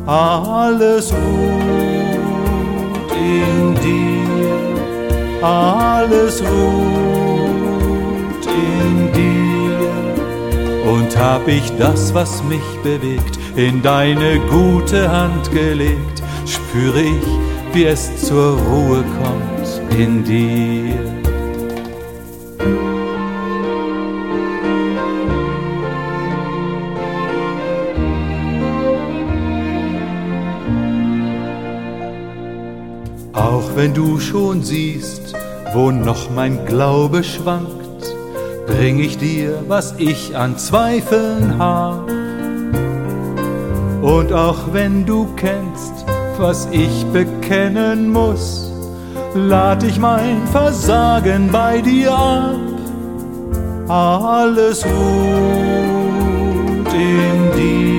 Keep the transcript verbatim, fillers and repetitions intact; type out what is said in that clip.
alles ruht in dir, alles ruht in dir. Und hab ich das, was mich bewegt, in deine gute Hand gelegt, spüre ich, wie es zur Ruhe kommt in dir. Auch wenn du schon siehst, wo noch mein Glaube schwankt, bring ich dir, was ich an Zweifeln hab. Und auch wenn du kennst, was ich bekennen muss, lad ich mein Versagen bei dir ab. Alles ruht in dir.